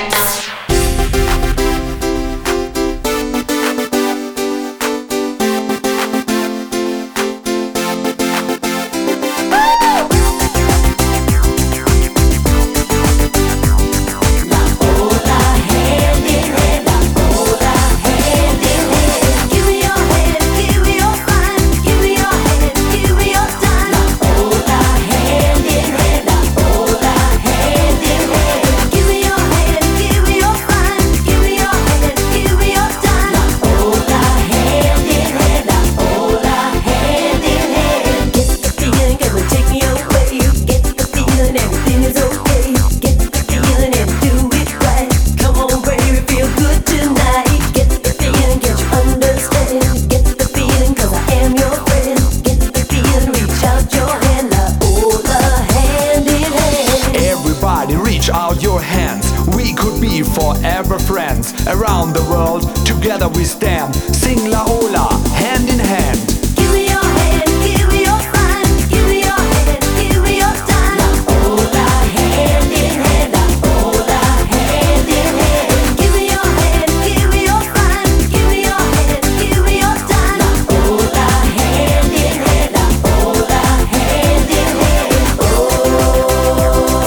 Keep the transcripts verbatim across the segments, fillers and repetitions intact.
Reach out your hands, we could be forever friends. Around the world, together we stand. Sing La Ola, hand in hand. Give me your hand, give me your fun. Give me your hand, give me your time. La Ola, hand in hand. La Ola, hand in hand. Give me your hand, give me your fun. Give me your hand, give me your time. La Ola, hand in hand. La Ola, hand in hand. Oh.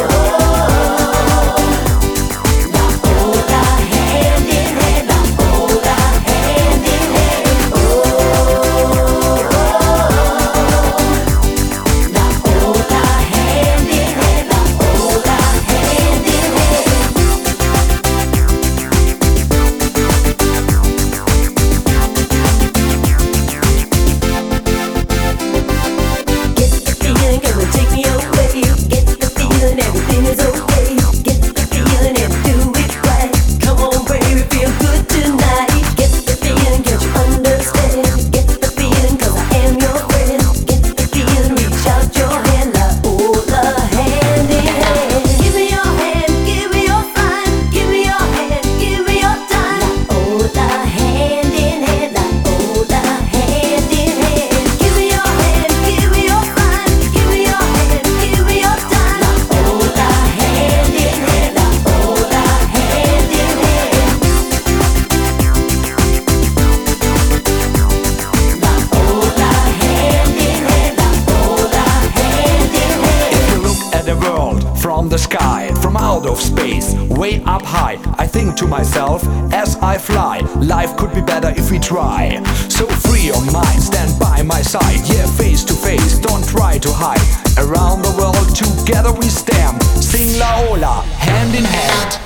From the sky, from out of space, way up high, I think to myself as I fly, life could be better if we try. So free your mind, stand by my side, yeah, face to face, don't try to hide. Around the world, together we stand. Sing La Ola, hand in hand.